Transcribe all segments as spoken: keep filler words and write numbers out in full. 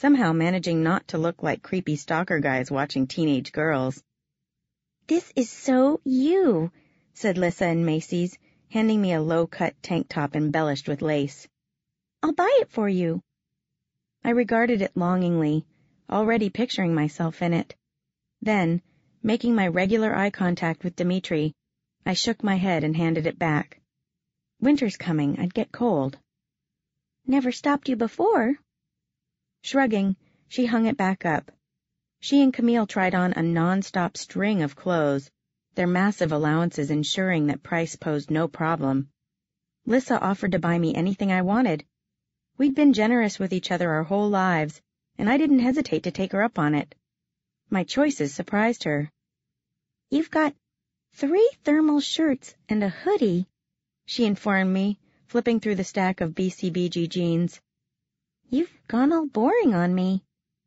somehow managing not to look like creepy stalker guys watching teenage girls. "This is so you," said Lissa in Macy's, handing me a low-cut tank top embellished with lace. "I'll buy it for you." I regarded it longingly, already picturing myself in it. Then, making my regular eye contact with Dimitri, I shook my head and handed it back. Winter's coming, I'd get cold. "Never stopped you before." Shrugging, she hung it back up. She and Camille tried on a non-stop string of clothes, their massive allowances ensuring that price posed no problem. Lissa offered to buy me anything I wanted. We'd been generous with each other our whole lives, and I didn't hesitate to take her up on it. My choices surprised her. "You've got three thermal shirts and a hoodie," she informed me, flipping through the stack of B C B G jeans. "You've gone all boring on me."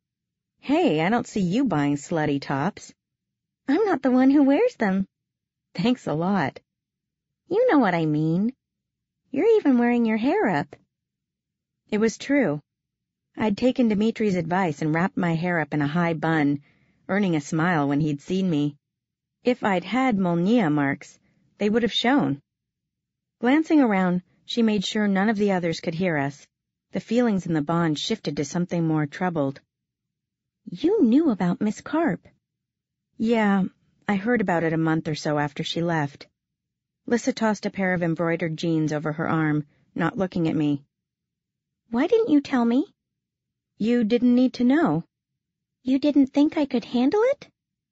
"Hey, I don't see you buying slutty tops." "I'm not the one who wears them." "Thanks a lot." "You know what I mean. You're even wearing your hair up." It was true. I'd taken Dimitri's advice and wrapped my hair up in a high bun, earning a smile when he'd seen me. If I'd had Molnia marks, they would have shown. Glancing around, she made sure none of the others could hear us. The feelings in the bond shifted to something more troubled. "You knew about Miss Karp." "Yeah, I heard about it a month or so after she left." Lissa tossed a pair of embroidered jeans over her arm, not looking at me. "Why didn't you tell me?" "You didn't need to know." "You didn't think I could handle it?"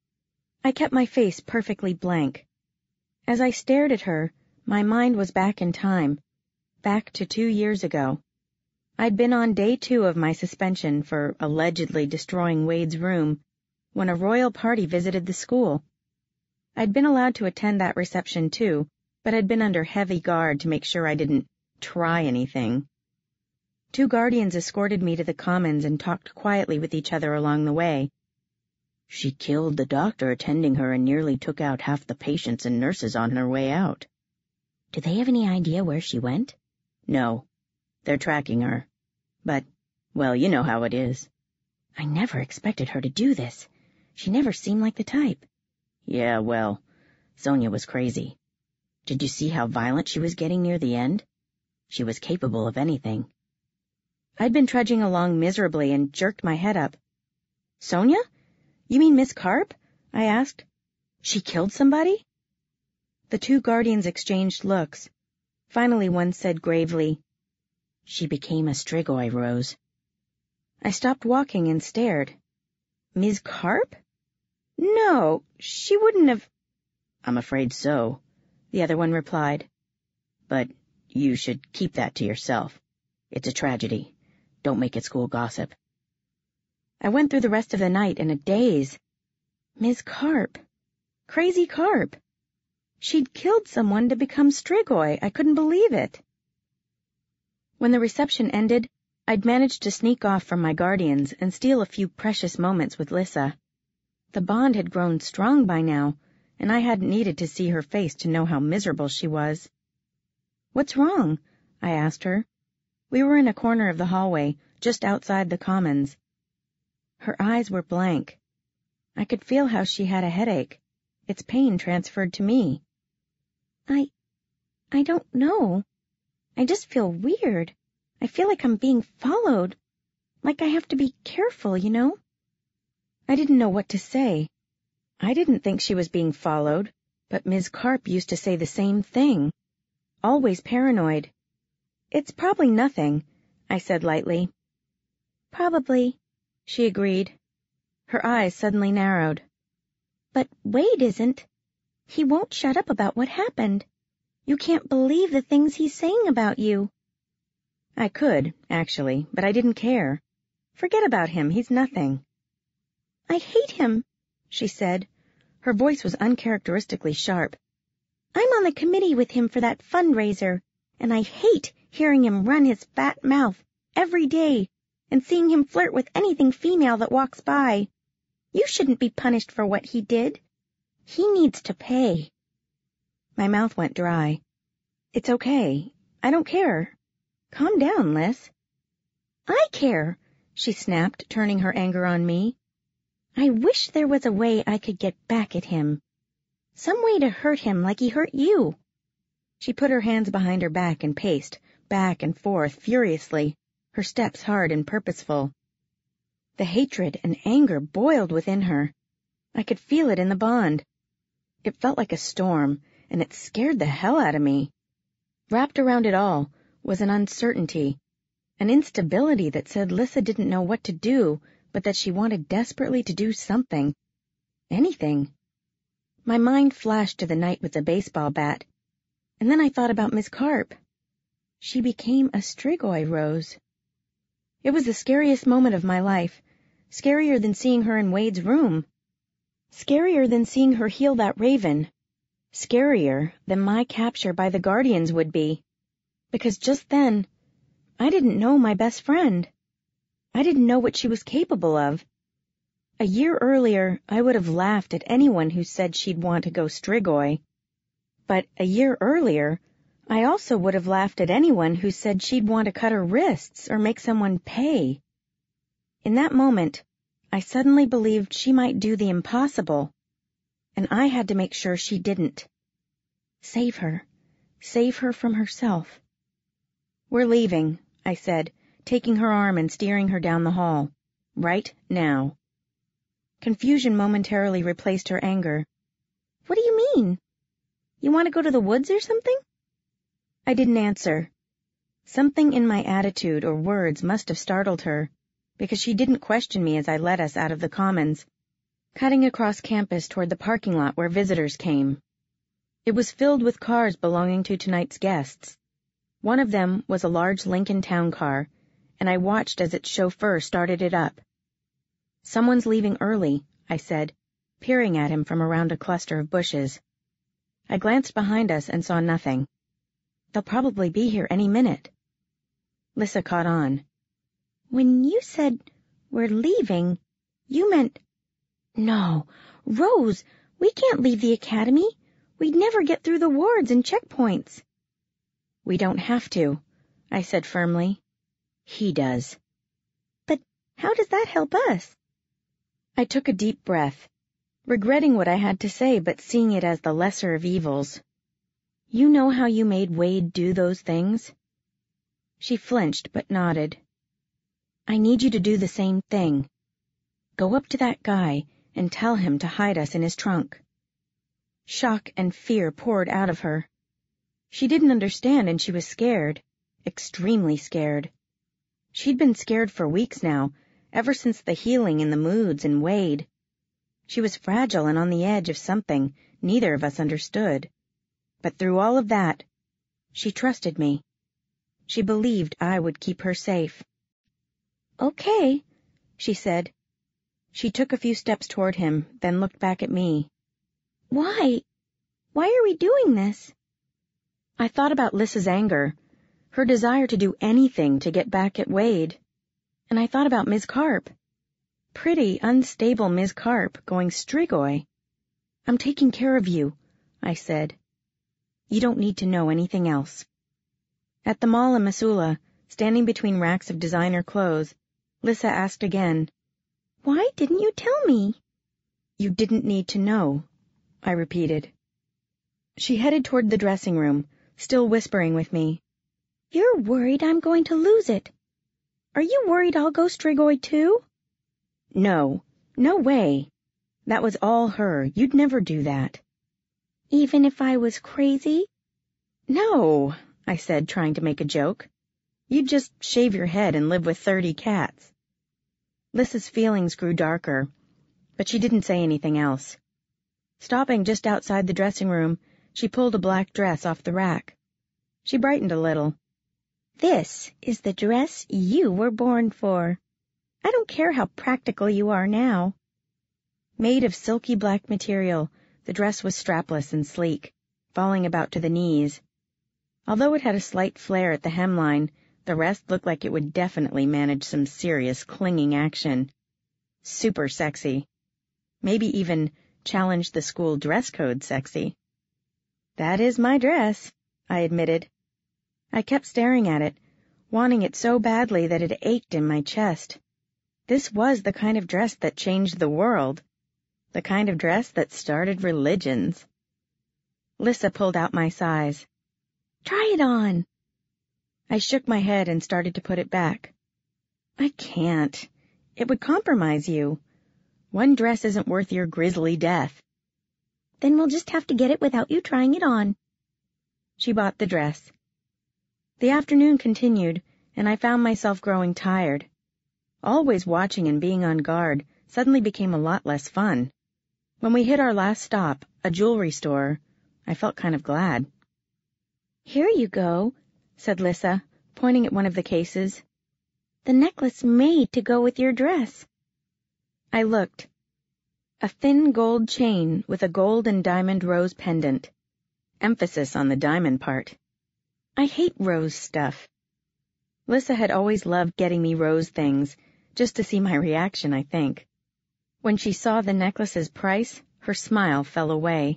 I kept my face perfectly blank. As I stared at her, my mind was back in time, back to two years ago. I'd been on day two of my suspension for allegedly destroying Wade's room when a royal party visited the school. I'd been allowed to attend that reception too, but had been under heavy guard to make sure I didn't try anything. Two guardians escorted me to the commons and talked quietly with each other along the way. "She killed the doctor attending her and nearly took out half the patients and nurses on her way out." "Do they have any idea where she went?" "No. They're tracking her. But, well, you know how it is." "I never expected her to do this. She never seemed like the type." "Yeah, well, Sonia was crazy. Did you see how violent she was getting near the end? She was capable of anything." I'd been trudging along miserably and jerked my head up. "Sonia? You mean Miss Karp?" I asked. "She killed somebody?" The two guardians exchanged looks. Finally one said gravely, "She became a Strigoi, Rose." I stopped walking and stared. "Miss Karp? No, she wouldn't have—" "I'm afraid so," the other one replied. "But you should keep that to yourself. It's a tragedy. Don't make it school gossip." I went through the rest of the night in a daze. Miss Karp. Crazy Karp. She'd killed someone to become Strigoi. I couldn't believe it. When the reception ended, I'd managed to sneak off from my guardians and steal a few precious moments with Lissa. The bond had grown strong by now, and I hadn't needed to see her face to know how miserable she was. "What's wrong?" I asked her. We were in a corner of the hallway, just outside the commons. Her eyes were blank. I could feel how she had a headache. Its pain transferred to me. I... I don't know. I just feel weird. I feel like I'm being followed. Like I have to be careful, you know?" I didn't know what to say. I didn't think she was being followed, but Miz Karp used to say the same thing. Always paranoid. "It's probably nothing," I said lightly. "Probably," she agreed. Her eyes suddenly narrowed. "But Wade isn't. He won't shut up about what happened. You can't believe the things he's saying about you." I could, actually, but I didn't care. Forget about him, he's nothing. "I hate him," she said. Her voice was uncharacteristically sharp. "I'm on the committee with him for that fundraiser, and I hate hearing him run his fat mouth every day and seeing him flirt with anything female that walks by. You shouldn't be punished for what he did. He needs to pay." My mouth went dry. "It's okay. I don't care. Calm down, Liz." "I care. she snapped, turning her anger on me. I wish there was a way I could get back at him. Some way to hurt him like he hurt you. She put her hands behind her back and paced, back and forth furiously, her steps hard and purposeful. The hatred and anger boiled within her. I could feel it in the bond. It felt like a storm, and it scared the hell out of me. Wrapped around it all was an uncertainty, an instability that said Lissa didn't know what to do, but that she wanted desperately to do something. Anything. My mind flashed to the night with the baseball bat, and then I thought about Miss Carp. She became a Strigoi, Rose. It was the scariest moment of my life, scarier than seeing her in Wade's room, scarier than seeing her heal that raven, scarier than my capture by the Guardians would be, because just then, I didn't know my best friend. I didn't know what she was capable of. A year earlier, I would have laughed at anyone who said she'd want to go Strigoi. But a year earlier, I also would have laughed at anyone who said she'd want to cut her wrists or make someone pay. In that moment, I suddenly believed she might do the impossible, and I had to make sure she didn't. Save her. Save her from herself. We're leaving, I said, taking her arm and steering her down the hall. Right now. Confusion momentarily replaced her anger. What do you mean? You want to go to the woods or something? I didn't answer. Something in my attitude or words must have startled her, because she didn't question me as I led us out of the commons, cutting across campus toward the parking lot where visitors came. It was filled with cars belonging to tonight's guests. One of them was a large Lincoln town car, and I watched as its chauffeur started it up. Someone's leaving early, I said, peering at him from around a cluster of bushes. I glanced behind us and saw nothing. They'll probably be here any minute. Lissa caught on. When you said we're leaving, you meant... No, Rose, we can't leave the academy. We'd never get through the wards and checkpoints. We don't have to, I said firmly. He does. But how does that help us? I took a deep breath, regretting what I had to say but seeing it as the lesser of evils. You know how you made Wade do those things? She flinched but nodded. I need you to do the same thing. Go up to that guy and tell him to hide us in his trunk. Shock and fear poured out of her. She didn't understand and she was scared, extremely scared. She'd been scared for weeks now, ever since the healing in the moods in Wade. She was fragile and on the edge of something neither of us understood. But through all of that, she trusted me. She believed I would keep her safe. Okay, she said. She took a few steps toward him, then looked back at me. Why? Why are we doing this? I thought about Lissa's anger, her desire to do anything to get back at Wade. And I thought about Miss Carp. Pretty, unstable Miss Carp going Strigoi. I'm taking care of you, I said. You don't need to know anything else. At the mall in Missoula, standing between racks of designer clothes, Lissa asked again, Why didn't you tell me? You didn't need to know, I repeated. She headed toward the dressing room, still whispering with me. You're worried I'm going to lose it. Are you worried I'll go Strigoi too? No, no way. That was all her. You'd never do that. Even if I was crazy? No, I said, trying to make a joke. You'd just shave your head and live with thirty cats. Lissa's feelings grew darker, but she didn't say anything else. Stopping just outside the dressing room, she pulled a black dress off the rack. She brightened a little. This is the dress you were born for. I don't care how practical you are now. Made of silky black material, the dress was strapless and sleek, falling about to the knees. Although it had a slight flare at the hemline, the rest looked like it would definitely manage some serious clinging action. Super sexy. Maybe even challenge the school dress code sexy. That is my dress, I admitted. I kept staring at it, wanting it so badly that it ached in my chest, This was the kind of dress that changed the world, the kind of dress that started religions. Lissa pulled out my size. Try it on. I shook my head and started to put it back. I can't. It would compromise you. One dress isn't worth your grisly death. Then we'll just have to get it without you trying it on. She bought the dress. The afternoon continued, and I found myself growing tired. Always watching and being on guard suddenly became a lot less fun. When we hit our last stop, a jewelry store, I felt kind of glad. Here you go, said Lissa, pointing at one of the cases. The necklace made to go with your dress. I looked. A thin gold chain with a gold and diamond rose pendant. Emphasis on the diamond part. I hate rose stuff. Lissa had always loved getting me rose things, just to see my reaction, I think. When she saw the necklace's price, her smile fell away.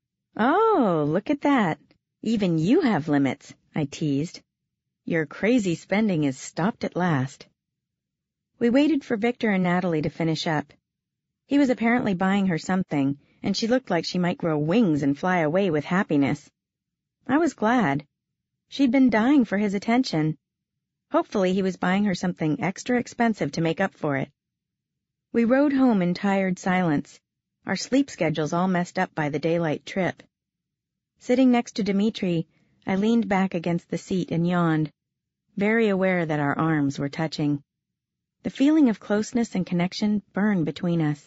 Oh, look at that. Even you have limits, I teased. Your crazy spending is stopped at last. We waited for Victor and Natalie to finish up. He was apparently buying her something, and she looked like she might grow wings and fly away with happiness. I was glad. She'd been dying for his attention. Hopefully he was buying her something extra expensive to make up for it. We rode home in tired silence, our sleep schedules all messed up by the daylight trip. Sitting next to Dmitri, I leaned back against the seat and yawned, very aware that our arms were touching. The feeling of closeness and connection burned between us.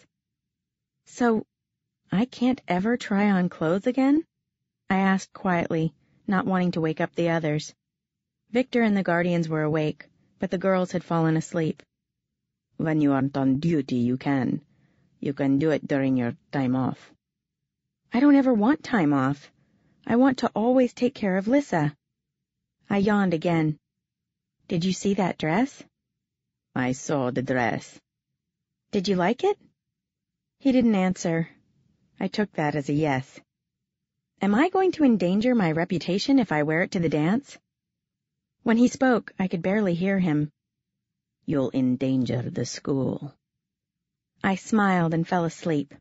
So, I can't ever try on clothes again? I asked quietly, not wanting to wake up the others. Victor and the guardians were awake, but the girls had fallen asleep. When you aren't on duty, you can. You can do it during your time off. I don't ever want time off. I want to always take care of Lissa. I yawned again. Did you see that dress? I saw the dress. Did you like it? He didn't answer. I took that as a yes. Am I going to endanger my reputation if I wear it to the dance? When he spoke, I could barely hear him. You'll endanger the school. I smiled and fell asleep.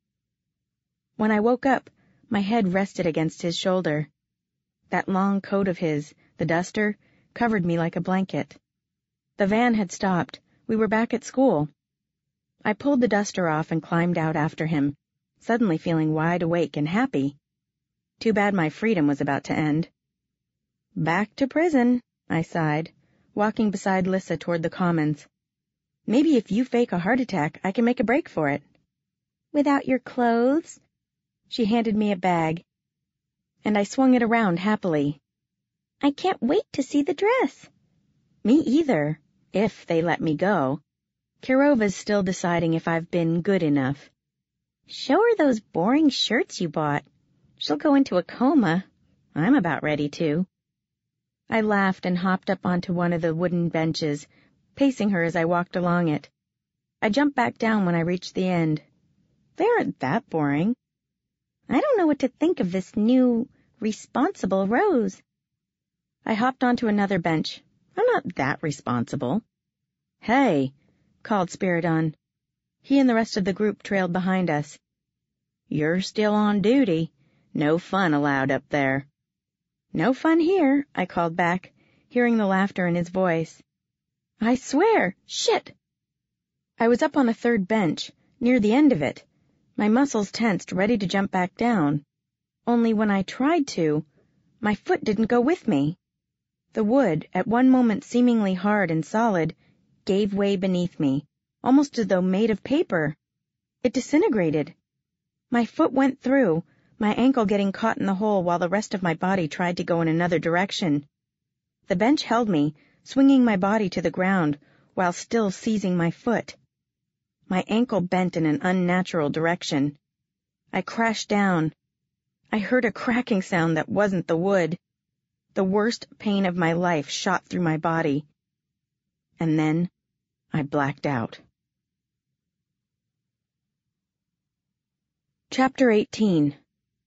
When I woke up, my head rested against his shoulder. That long coat of his, the duster, covered me like a blanket. The van had stopped. We were back at school. I pulled the duster off and climbed out after him, suddenly feeling wide awake and happy. Too bad my freedom was about to end. Back to prison, I sighed, walking beside Lissa toward the commons. Maybe if you fake a heart attack, I can make a break for it. Without your clothes? She handed me a bag, and I swung it around happily. I can't wait to see the dress. Me either, if they let me go. Kirova's still deciding if I've been good enough. Show her those boring shirts you bought. She'll go into a coma. I'm about ready to. I laughed and hopped up onto one of the wooden benches, pacing her as I walked along it. I jumped back down when I reached the end. They aren't that boring. I don't know what to think of this new, responsible Rose. I hopped onto another bench. I'm not that responsible. Hey, called Spiridon. He and the rest of the group trailed behind us. You're still on duty. No fun allowed up there. No fun here, I called back, hearing the laughter in his voice. I swear, shit! I was up on a third bench, near the end of it, my muscles tensed, ready to jump back down. Only when I tried to, my foot didn't go with me. The wood, at one moment seemingly hard and solid, gave way beneath me, almost as though made of paper. It disintegrated. My foot went through, my ankle getting caught in the hole while the rest of my body tried to go in another direction. The bench held me, swinging my body to the ground while still seizing my foot. My ankle bent in an unnatural direction. I crashed down. I heard a cracking sound that wasn't the wood. The worst pain of my life shot through my body. And then I blacked out. Chapter eighteen.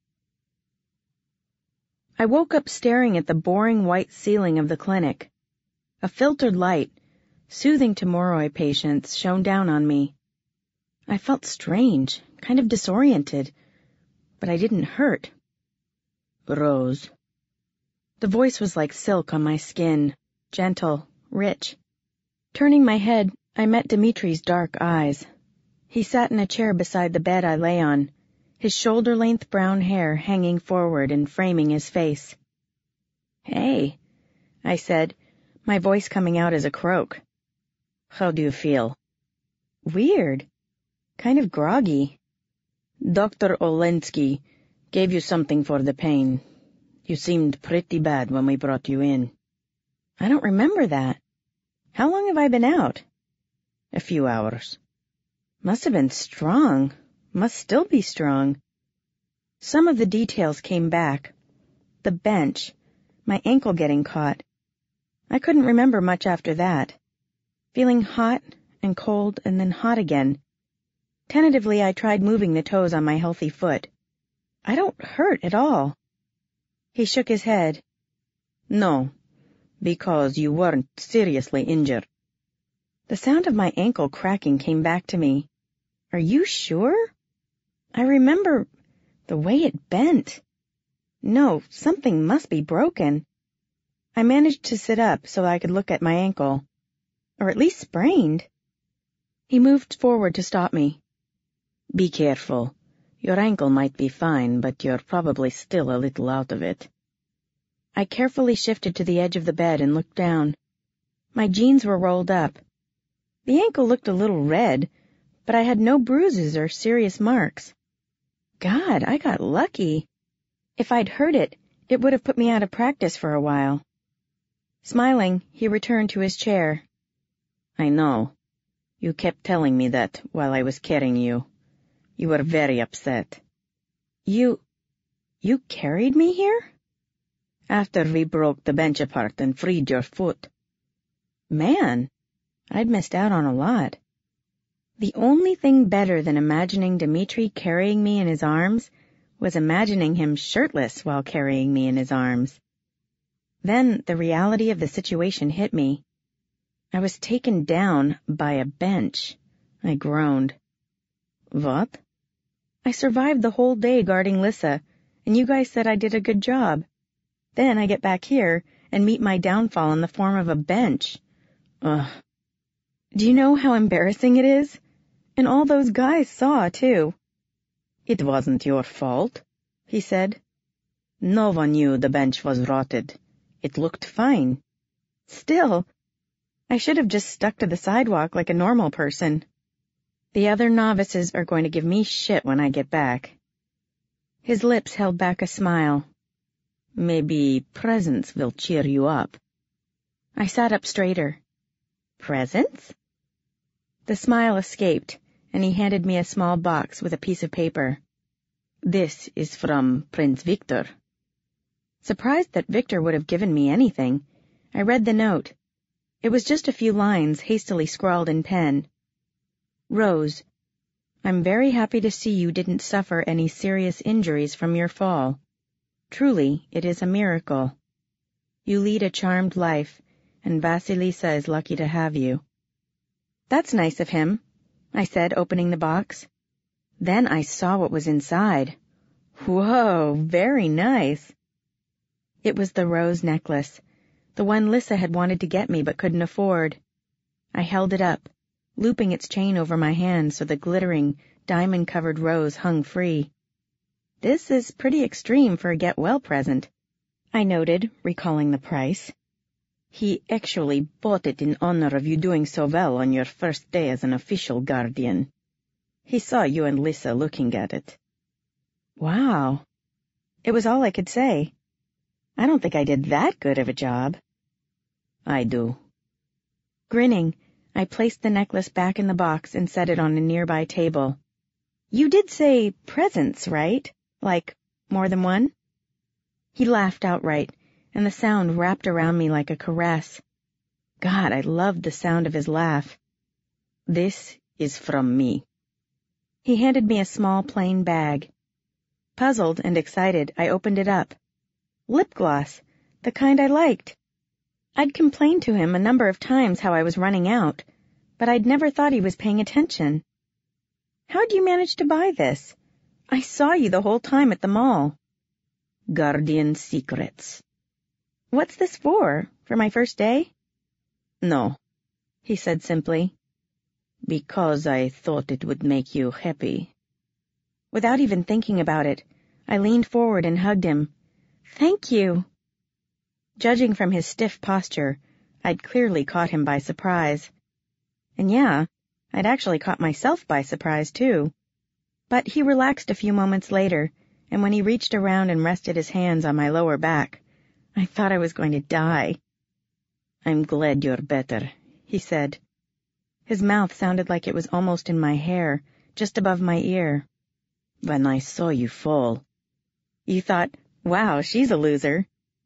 I woke up staring at the boring white ceiling of the clinic. A filtered light, Soothing Tomorrow patients shone down on me. I felt strange, kind of disoriented, but I didn't hurt. Rose. The voice was like silk on my skin, gentle, rich. Turning my head, I met Dimitri's dark eyes. He sat in a chair beside the bed I lay on, his shoulder-length brown hair hanging forward and framing his face. Hey, I said, my voice coming out as a croak. How do you feel? Weird. Kind of groggy. Doctor Olensky gave you something for the pain. You seemed pretty bad when we brought you in. I don't remember that. How long have I been out? A few hours. Must have been strong. Must still be strong. Some of the details came back. The bench. My ankle getting caught. I couldn't remember much after that. Feeling hot and cold and then hot again. Tentatively, I tried moving the toes on my healthy foot. I don't hurt at all. He shook his head. No, because you weren't seriously injured. The sound of my ankle cracking came back to me. Are you sure? I remember the way it bent. No, something must be broken. I managed to sit up so I could look at my ankle. Or at least sprained. He moved forward to stop me. Be careful. Your ankle might be fine, but you're probably still a little out of it. I carefully shifted to the edge of the bed and looked down. My jeans were rolled up. The ankle looked a little red, but I had no bruises or serious marks. God, I got lucky. If I'd hurt it, it would have put me out of practice for a while. Smiling, he returned to his chair. I know. You kept telling me that while I was carrying you. You were very upset. You... you carried me here? After we broke the bench apart and freed your foot. Man, I'd missed out on a lot. The only thing better than imagining Dimitri carrying me in his arms was imagining him shirtless while carrying me in his arms. Then the reality of the situation hit me. I was taken down by a bench. I groaned. What? I survived the whole day guarding Lissa, and you guys said I did a good job. Then I get back here and meet my downfall in the form of a bench. Ugh. Do you know how embarrassing it is? And all those guys saw, too. It wasn't your fault, he said. No one knew the bench was rotted. It looked fine. Still, I should have just stuck to the sidewalk like a normal person. The other novices are going to give me shit when I get back. His lips held back a smile. Maybe presents will cheer you up. I sat up straighter. Presents? The smile escaped, and he handed me a small box with a piece of paper. This is from Prince Victor. Surprised that Victor would have given me anything, I read the note. It was just a few lines hastily scrawled in pen. Rose, I'm very happy to see you didn't suffer any serious injuries from your fall. Truly, it is a miracle. You lead a charmed life, and Vasilisa is lucky to have you. That's nice of him, I said, opening the box. Then I saw what was inside. Whoa, very nice. It was the rose necklace, the one Lissa had wanted to get me but couldn't afford. I held it up, looping its chain over my hand so the glittering, diamond-covered rose hung free. This is pretty extreme for a get-well present, I noted, recalling the price. He actually bought it in honor of you doing so well on your first day as an official guardian. He saw you and Lissa looking at it. Wow. It was all I could say. I don't think I did that good of a job. I do. Grinning, I placed the necklace back in the box and set it on a nearby table. You did say presents, right? Like, more than one? He laughed outright, and the sound wrapped around me like a caress. God, I loved the sound of his laugh. This is from me. He handed me a small plain bag. Puzzled and excited, I opened it up. Lip gloss, the kind I liked. I'd complained to him a number of times how I was running out, but I'd never thought he was paying attention. "How'd you manage to buy this? I saw you the whole time at the mall." "Guardian secrets." "What's this for? For my first day?" "No," he said simply. "Because I thought it would make you happy." Without even thinking about it, I leaned forward and hugged him. "Thank you." Judging from his stiff posture, I'd clearly caught him by surprise. And yeah, I'd actually caught myself by surprise, too. But he relaxed a few moments later, and when he reached around and rested his hands on my lower back, I thought I was going to die. "I'm glad you're better," he said. His mouth sounded like it was almost in my hair, just above my ear. "When I saw you fall..." "You thought, wow, she's a loser."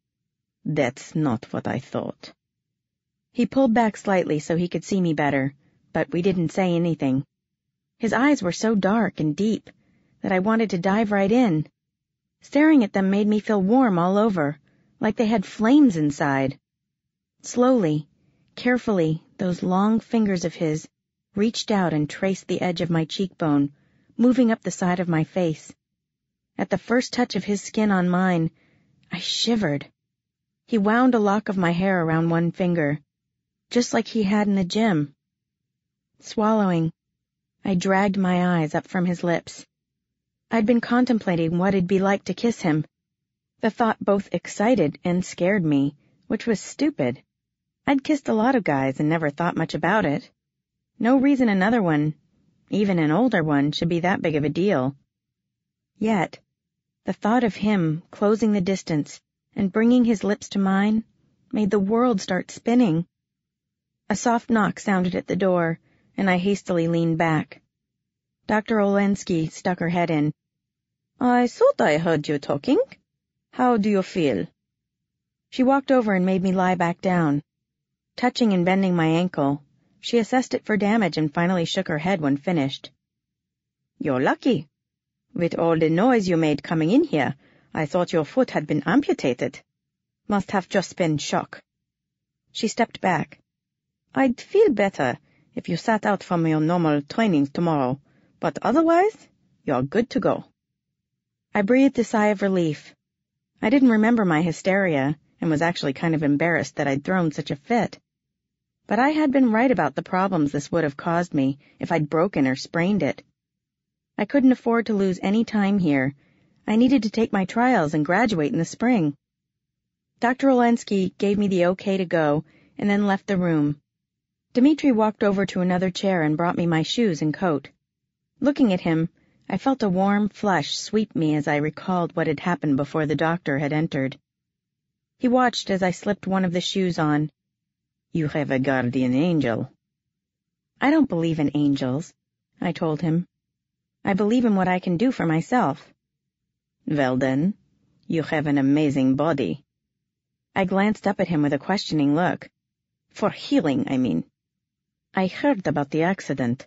"That's not what I thought." He pulled back slightly so he could see me better, but we didn't say anything. His eyes were so dark and deep that I wanted to dive right in. Staring at them made me feel warm all over, like they had flames inside. Slowly, carefully, those long fingers of his reached out and traced the edge of my cheekbone, moving up the side of my face. At the first touch of his skin on mine, I shivered. He wound a lock of my hair around one finger, just like he had in the gym. Swallowing, I dragged my eyes up from his lips. I'd been contemplating what it'd be like to kiss him. The thought both excited and scared me, which was stupid. I'd kissed a lot of guys and never thought much about it. No reason another one, even an older one, should be that big of a deal. Yet, the thought of him closing the distance and bringing his lips to mine made the world start spinning. A soft knock sounded at the door, and I hastily leaned back. Doctor Olensky stuck her head in. "I thought I heard you talking. How do you feel?" She walked over and made me lie back down. Touching and bending my ankle, she assessed it for damage and finally shook her head when finished. "You're lucky. With all the noise you made coming in here, I thought your foot had been amputated. Must have just been shock." She stepped back. "I'd feel better if you sat out from your normal trainings tomorrow, but otherwise, you're good to go." I breathed a sigh of relief. I didn't remember my hysteria and was actually kind of embarrassed that I'd thrown such a fit. But I had been right about the problems this would have caused me if I'd broken or sprained it. I couldn't afford to lose any time here. I needed to take my trials and graduate in the spring. Doctor Olensky gave me the okay to go and then left the room. Dmitri walked over to another chair and brought me my shoes and coat. Looking at him, I felt a warm flush sweep me as I recalled what had happened before the doctor had entered. He watched as I slipped one of the shoes on. "You have a guardian angel." "I don't believe in angels," I told him. "I believe in what I can do for myself." "Well then, you have an amazing body." I glanced up at him with a questioning look. "For healing, I mean." "I heard about the accident."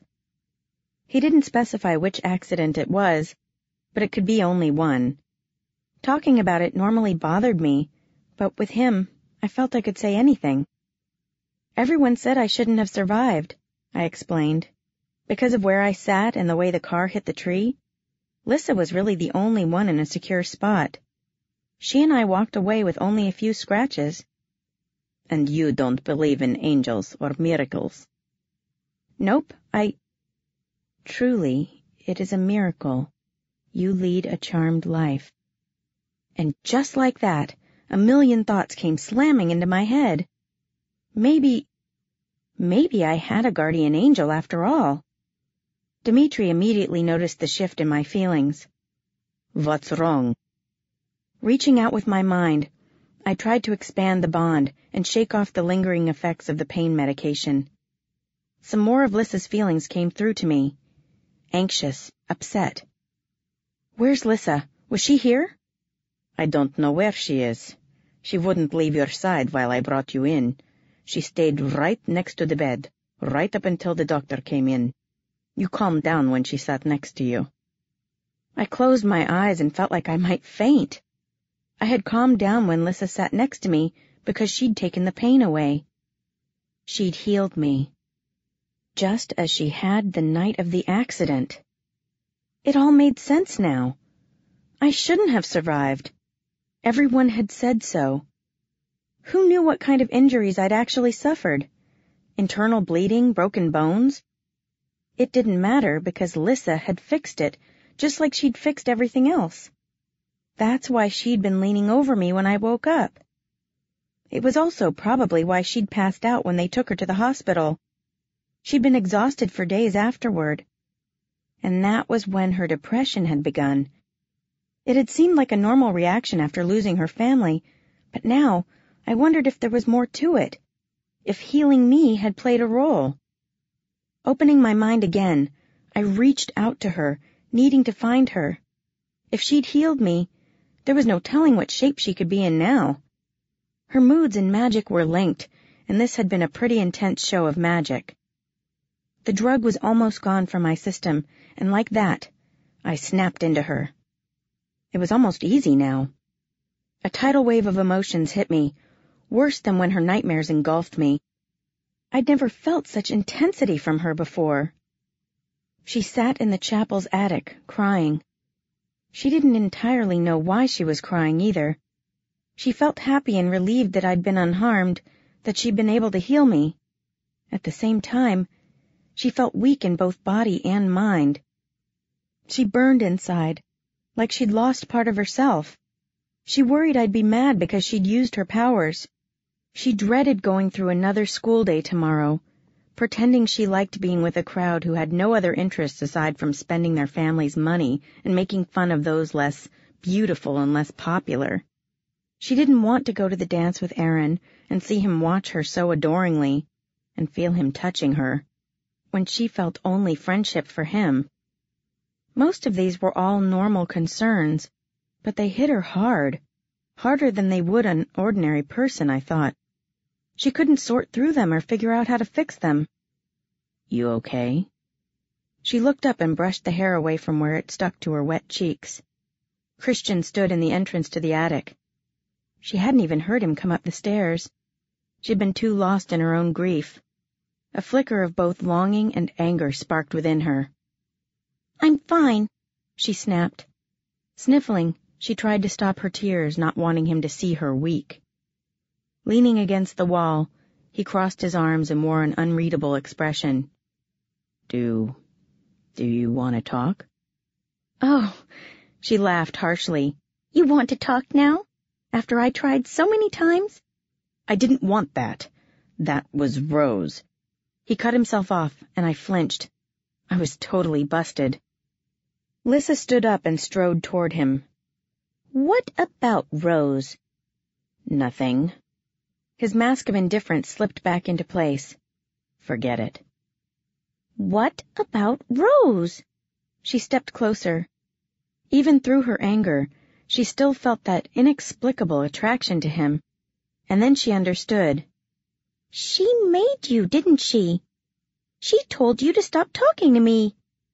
He didn't specify which accident it was, but it could be only one. Talking about it normally bothered me, but with him, I felt I could say anything. "Everyone said I shouldn't have survived," I explained. "Because of where I sat and the way the car hit the tree, Lissa was really the only one in a secure spot. She and I walked away with only a few scratches." "And you don't believe in angels or miracles?" "Nope, I..." "Truly, it is a miracle. You lead a charmed life." And just like that, a million thoughts came slamming into my head. Maybe, maybe I had a guardian angel after all. Dmitri immediately noticed the shift in my feelings. "What's wrong?" Reaching out with my mind, I tried to expand the bond and shake off the lingering effects of the pain medication. Some more of Lissa's feelings came through to me. Anxious, upset. "Where's Lissa? Was she here?" "I don't know where she is. She wouldn't leave your side while I brought you in. She stayed right next to the bed, right up until the doctor came in. You calmed down when she sat next to you." I closed my eyes and felt like I might faint. I had calmed down when Lissa sat next to me, because she'd taken the pain away. She'd healed me, just as she had the night of the accident. It all made sense now. I shouldn't have survived. Everyone had said so. Who knew what kind of injuries I'd actually suffered? Internal bleeding, broken bones? It didn't matter because Lissa had fixed it, just like she'd fixed everything else. That's why she'd been leaning over me when I woke up. It was also probably why she'd passed out when they took her to the hospital. She'd been exhausted for days afterward. And that was when her depression had begun. It had seemed like a normal reaction after losing her family, but now I wondered if there was more to it, if healing me had played a role. Opening my mind again, I reached out to her, needing to find her. If she'd healed me, there was no telling what shape she could be in now. Her moods and magic were linked, and this had been a pretty intense show of magic. The drug was almost gone from my system, and like that, I snapped into her. It was almost easy now. A tidal wave of emotions hit me, worse than when her nightmares engulfed me. I'd never felt such intensity from her before. She sat in the chapel's attic, crying. She didn't entirely know why she was crying either. She felt happy and relieved that I'd been unharmed, that she'd been able to heal me. At the same time, she felt weak in both body and mind. She burned inside, like she'd lost part of herself. She worried I'd be mad because she'd used her powers. She dreaded going through another school day tomorrow, pretending she liked being with a crowd who had no other interests aside from spending their family's money and making fun of those less beautiful and less popular. She didn't want to go to the dance with Aaron and see him watch her so adoringly and feel him touching her, when she felt only friendship for him. Most of these were all normal concerns, but they hit her hard, harder than they would an ordinary person, I thought. She couldn't sort through them or figure out how to fix them. "You okay?" She looked up and brushed the hair away from where it stuck to her wet cheeks. Christian stood in the entrance to the attic. She hadn't even heard him come up the stairs. She'd been too lost in her own grief. A flicker of both longing and anger sparked within her. "I'm fine," she snapped. Sniffling, she tried to stop her tears, not wanting him to see her weak. Leaning against the wall, he crossed his arms and wore an unreadable expression. Do... do you want to talk?" "Oh," she laughed harshly. "You want to talk now? After I tried so many times?" "I didn't want that. That was Rose." He cut himself off, and I flinched. I was totally busted. Lissa stood up and strode toward him. "What about Rose?" "Nothing." His mask of indifference slipped back into place. "Forget it." "What about Rose?" She stepped closer. Even through her anger, she still felt that inexplicable attraction to him. And then she understood. "She made you, didn't she? She told you to stop talking to me."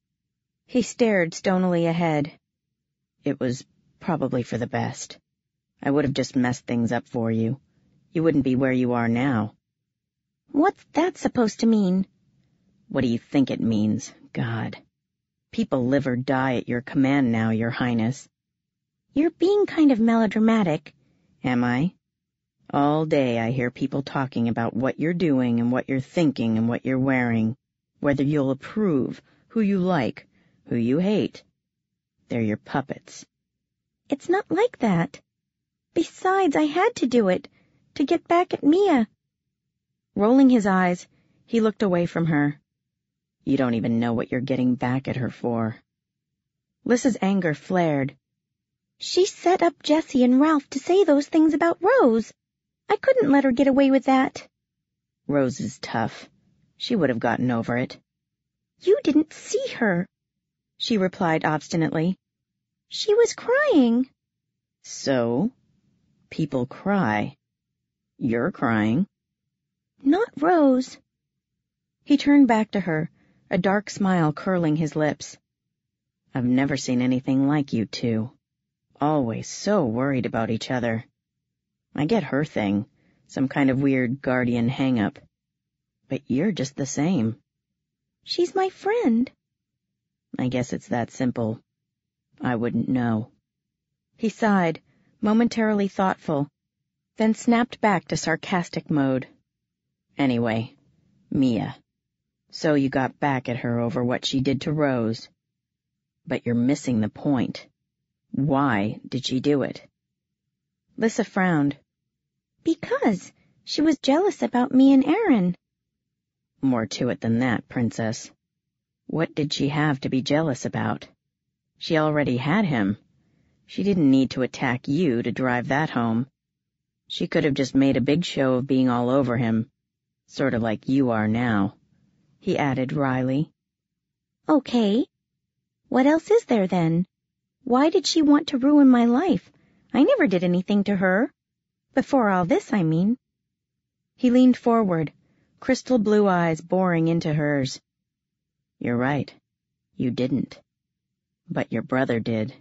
He stared stonily ahead. "It was probably for the best. I would have just messed things up for you. You wouldn't be where you are now." "What's that supposed to mean?" "What do you think it means? God. People live or die at your command now, Your Highness." "You're being kind of melodramatic." "Am I? All day I hear people talking about what you're doing and what you're thinking and what you're wearing, whether you'll approve, who you like, who you hate. They're your puppets." "It's not like that. Besides, I had to do it, to get back at Mia." Rolling his eyes, he looked away from her. "You don't even know what you're getting back at her for." Lissa's anger flared. "She set up Jessie and Ralph to say those things about Rose. I couldn't let her get away with that." "Rose is tough. She would have gotten over it." "You didn't see her," she replied obstinately. "She was crying." "So? People cry. You're crying." "Not Rose." He turned back to her, a dark smile curling his lips. "I've never seen anything like you two. Always so worried about each other. I get her thing. Some kind of weird guardian hang-up. But you're just the same. She's my friend. I guess it's that simple. I wouldn't know. He sighed, momentarily thoughtful, then snapped back to sarcastic mode. Anyway, Mia. So you got back at her over what she did to Rose. But you're missing the point. Why did she do it? Lissa frowned. Because she was jealous about me and Aaron. More to it than that, Princess. What did she have to be jealous about? She already had him. She didn't need to attack you to drive that home. She could have just made a big show of being all over him, sort of like you are now, he added wryly. Okay. What else is there then? Why did she want to ruin my life? I never did anything to her. Before all this, I mean. He leaned forward, crystal blue eyes boring into hers. You're right. You didn't. But your brother did.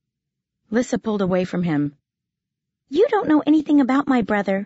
Lissa pulled away from him. You don't know anything about my brother.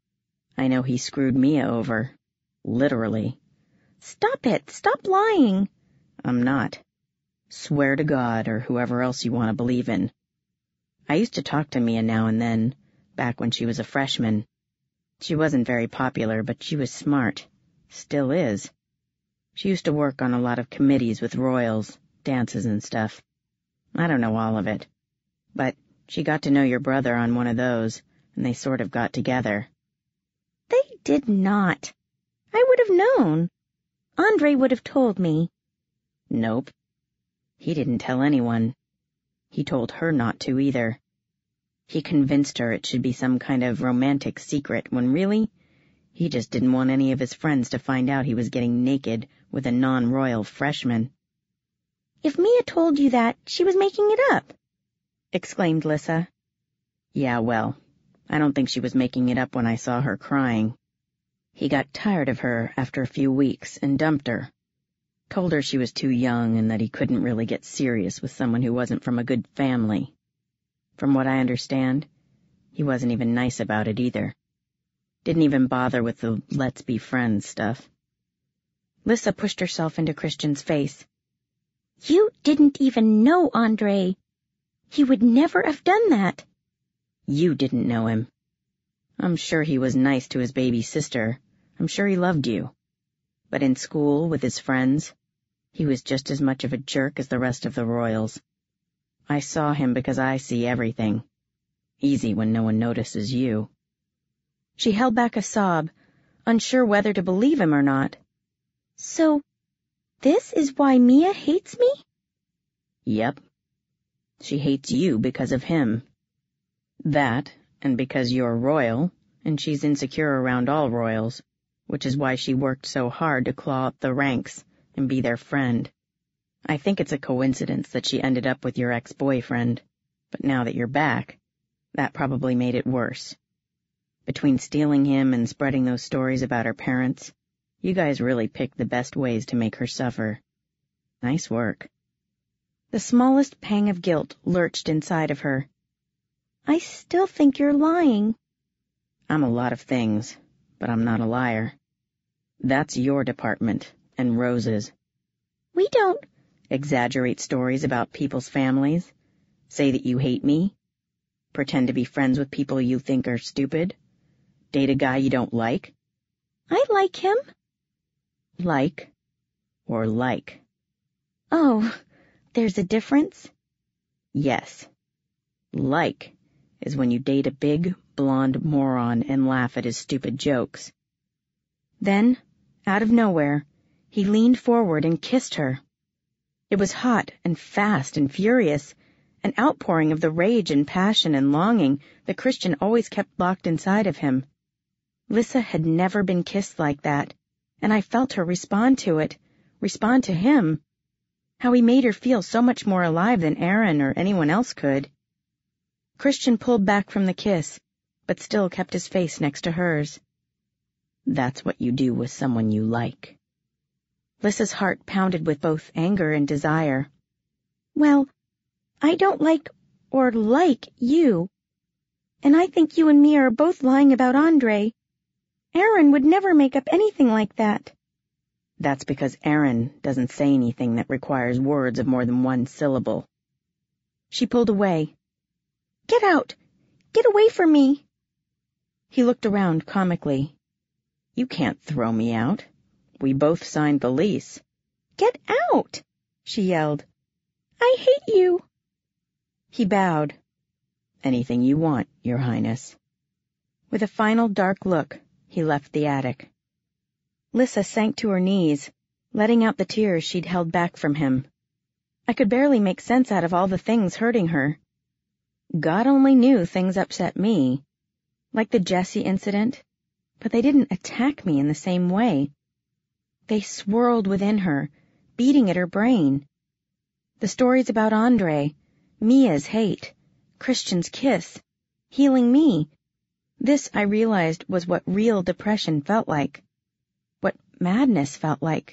I know he screwed Mia over. Literally. Stop it. Stop lying. I'm not. Swear to God or whoever else you want to believe in. I used to talk to Mia now and then, back when she was a freshman. She wasn't very popular, but she was smart. Still is. She used to work on a lot of committees with royals, dances and stuff. I don't know all of it. But she got to know your brother on one of those, and they sort of got together. They did not. I would have known. Andre would have told me. Nope. He didn't tell anyone. He told her not to either. He convinced her it should be some kind of romantic secret when really, he just didn't want any of his friends to find out he was getting naked with a non-royal freshman. If Mia told you that, she was making it up, exclaimed Lissa. Yeah, well, I don't think she was making it up when I saw her crying. He got tired of her after a few weeks and dumped her. Told her she was too young and that he couldn't really get serious with someone who wasn't from a good family. From what I understand, he wasn't even nice about it either. Didn't even bother with the let's be friends stuff. Lissa pushed herself into Christian's face. You didn't even know Andre. He would never have done that. You didn't know him. I'm sure he was nice to his baby sister. I'm sure he loved you. But in school, with his friends, he was just as much of a jerk as the rest of the royals. I saw him because I see everything. Easy when no one notices you. She held back a sob, unsure whether to believe him or not. So, this is why Mia hates me? Yep. She hates you because of him. That, and because you're royal, and she's insecure around all royals, which is why she worked so hard to claw up the ranks and be their friend. I think it's a coincidence that she ended up with your ex-boyfriend, but now that you're back, that probably made it worse. Between stealing him and spreading those stories about her parents, you guys really picked the best ways to make her suffer. Nice work. The smallest pang of guilt lurched inside of her. I still think you're lying. I'm a lot of things, but I'm not a liar. That's your department, and Rose's. We don't exaggerate stories about people's families, say that you hate me, pretend to be friends with people you think are stupid, date a guy you don't like. I like him. Like or like? Oh, there's a difference? Yes. Like is when you date a big, blonde moron and laugh at his stupid jokes. Then, out of nowhere, he leaned forward and kissed her. It was hot and fast and furious, an outpouring of the rage and passion and longing that Christian always kept locked inside of him. Lissa had never been kissed like that, and I felt her respond to it, respond to him. How he made her feel so much more alive than Aaron or anyone else could. Christian pulled back from the kiss, but still kept his face next to hers. That's what you do with someone you like. Lissa's heart pounded with both anger and desire. Well, I don't like or like you. And I think you and me are both lying about Andre. Aaron would never make up anything like that. That's because Aaron doesn't say anything that requires words of more than one syllable. She pulled away. Get out! Get away from me! He looked around comically. You can't throw me out. We both signed the lease. Get out! She yelled. I hate you! He bowed. Anything you want, Your Highness. With a final dark look, he left the attic. Lissa sank to her knees, letting out the tears she'd held back from him. I could barely make sense out of all the things hurting her. God only knew things upset me, like the Jesse incident, but they didn't attack me in the same way. They swirled within her, beating at her brain. The stories about Andre, Mia's hate, Christian's kiss, healing me. This, I realized, was what real depression felt like. What madness felt like.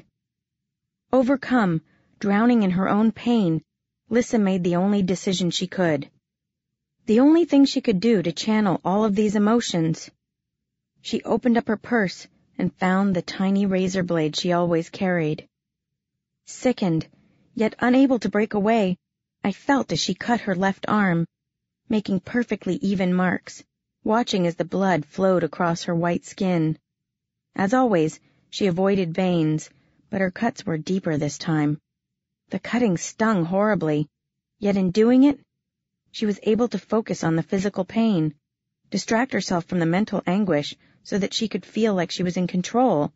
Overcome, drowning in her own pain, Lissa made the only decision she could. The only thing she could do to channel all of these emotions. She opened up her purse and found the tiny razor blade she always carried. Sickened, yet unable to break away, I felt as she cut her left arm, making perfectly even marks, watching as the blood flowed across her white skin. As always, she avoided veins, but her cuts were deeper this time. The cutting stung horribly, yet in doing it, she was able to focus on the physical pain, distract herself from the mental anguish so that she could feel like she was in control.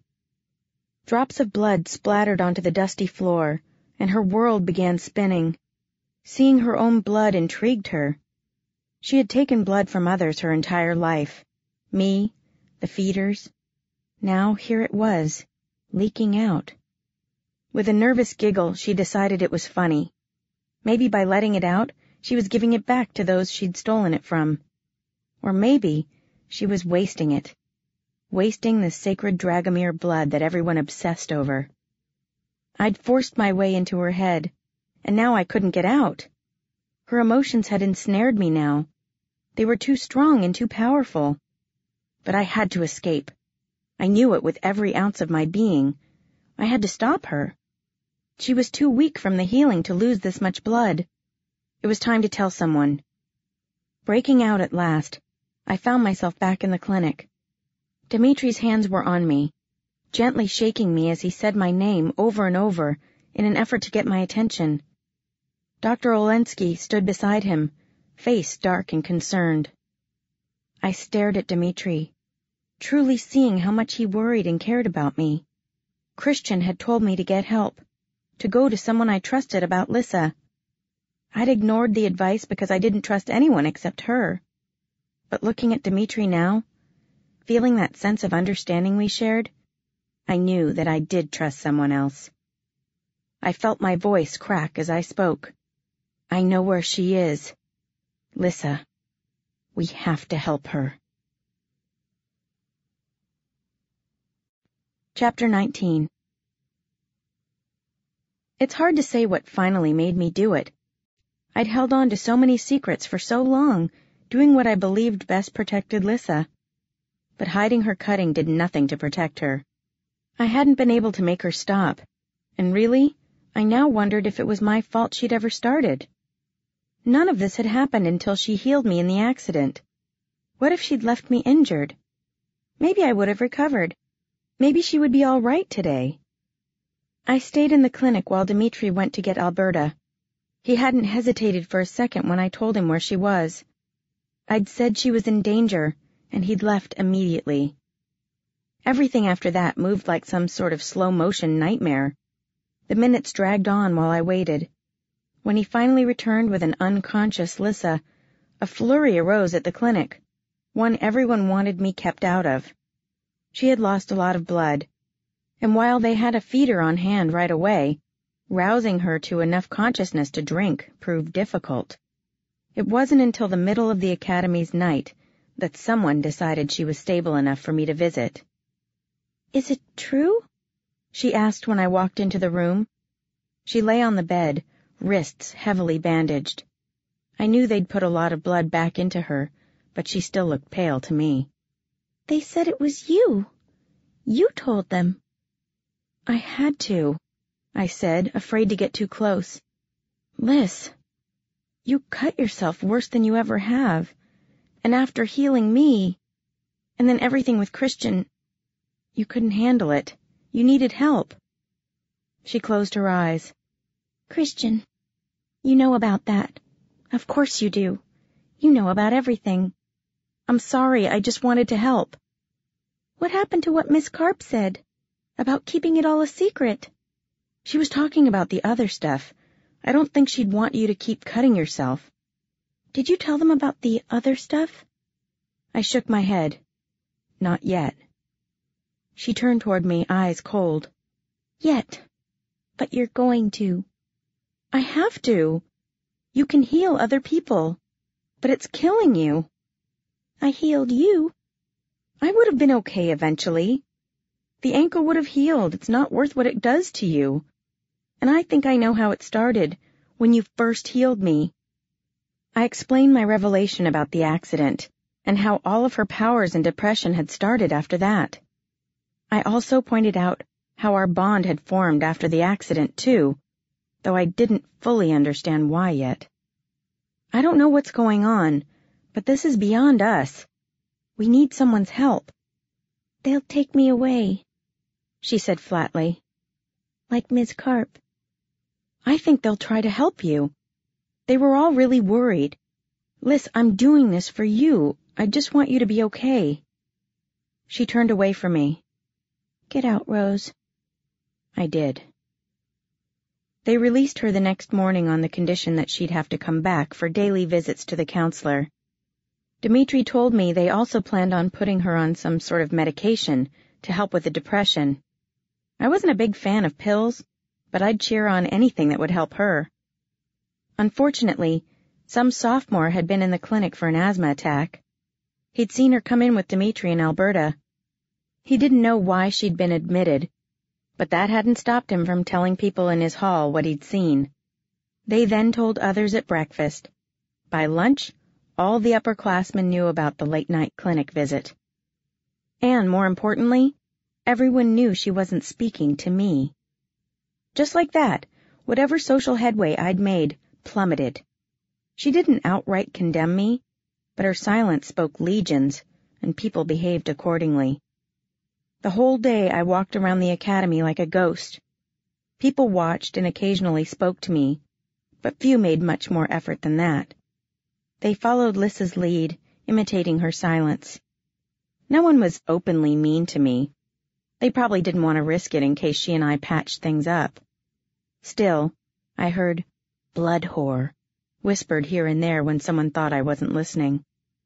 Drops of blood splattered onto the dusty floor, and her world began spinning. Seeing her own blood intrigued her. She had taken blood from others her entire life. Me, the feeders. Now here it was, leaking out. With a nervous giggle, she decided it was funny. Maybe by letting it out, she was giving it back to those she'd stolen it from. Or maybe she was wasting it. Wasting the sacred Dragomir blood that everyone obsessed over. I'd forced my way into her head, and now I couldn't get out. Her emotions had ensnared me now. They were too strong and too powerful. But I had to escape. I knew it with every ounce of my being. I had to stop her. She was too weak from the healing to lose this much blood. It was time to tell someone. Breaking out at last, I found myself back in the clinic. Dimitri's hands were on me, gently shaking me as he said my name over and over in an effort to get my attention. Doctor Olensky stood beside him, face dark and concerned. I stared at Dimitri, truly seeing how much he worried and cared about me. Christian had told me to get help, to go to someone I trusted about Lissa. I'd ignored the advice because I didn't trust anyone except her. But looking at Dimitri now, feeling that sense of understanding we shared, I knew that I did trust someone else. I felt my voice crack as I spoke. I know where she is. Lissa, we have to help her. Chapter nineteen. It's hard to say what finally made me do it. I'd held on to so many secrets for so long, doing what I believed best protected Lissa. But hiding her cutting did nothing to protect her. I hadn't been able to make her stop, and really, I now wondered if it was my fault she'd ever started. None of this had happened until she healed me in the accident. What if she'd left me injured? Maybe I would have recovered. Maybe she would be all right today. I stayed in the clinic while Dimitri went to get Alberta. He hadn't hesitated for a second when I told him where she was. I'd said she was in danger, and he'd left immediately. Everything after that moved like some sort of slow-motion nightmare. The minutes dragged on while I waited. When he finally returned with an unconscious Lissa, a flurry arose at the clinic, one everyone wanted me kept out of. She had lost a lot of blood, and while they had a feeder on hand right away, rousing her to enough consciousness to drink proved difficult. It wasn't until the middle of the academy's night that someone decided she was stable enough for me to visit. "Is it true?" she asked when I walked into the room. She lay on the bed, wrists heavily bandaged. I knew they'd put a lot of blood back into her, but she still looked pale to me. They said it was you. You told them. I had to, I said, afraid to get too close. Liz, you cut yourself worse than you ever have. And after healing me, and then everything with Christian, you couldn't handle it. You needed help. She closed her eyes. Christian, you know about that. Of course you do. You know about everything. I'm sorry, I just wanted to help. What happened to what Miss Karp said? About keeping it all a secret? She was talking about the other stuff. I don't think she'd want you to keep cutting yourself. Did you tell them about the other stuff? I shook my head. Not yet. She turned toward me, eyes cold. Yet. But you're going to. I have to. You can heal other people. But it's killing you. I healed you. I would have been okay eventually. The ankle would have healed. It's not worth what it does to you. And I think I know how it started, when you first healed me. I explained my revelation about the accident, and how all of her powers and depression had started after that. I also pointed out how our bond had formed after the accident, too, though I didn't fully understand why yet. I don't know what's going on, but this is beyond us. We need someone's help. They'll take me away, she said flatly. Like Miss Karp. I think they'll try to help you. They were all really worried. Liz, I'm doing this for you. I just want you to be okay. She turned away from me. Get out, Rose. I did. They released her the next morning on the condition that she'd have to come back for daily visits to the counselor. Dimitri told me they also planned on putting her on some sort of medication to help with the depression. I wasn't a big fan of pills, but I'd cheer on anything that would help her. Unfortunately, some sophomore had been in the clinic for an asthma attack. He'd seen her come in with Dimitri in Alberta. He didn't know why she'd been admitted, but that hadn't stopped him from telling people in his hall what he'd seen. They then told others at breakfast. By lunch, all the upperclassmen knew about the late-night clinic visit. And, more importantly, everyone knew she wasn't speaking to me. Just like that, whatever social headway I'd made plummeted. She didn't outright condemn me, but her silence spoke legions, and people behaved accordingly. The whole day I walked around the academy like a ghost. People watched and occasionally spoke to me, but few made much more effort than that. They followed Liz's lead, imitating her silence. No one was openly mean to me. They probably didn't want to risk it in case she and I patched things up. Still, I heard blood whore whispered here and there when someone thought I wasn't listening.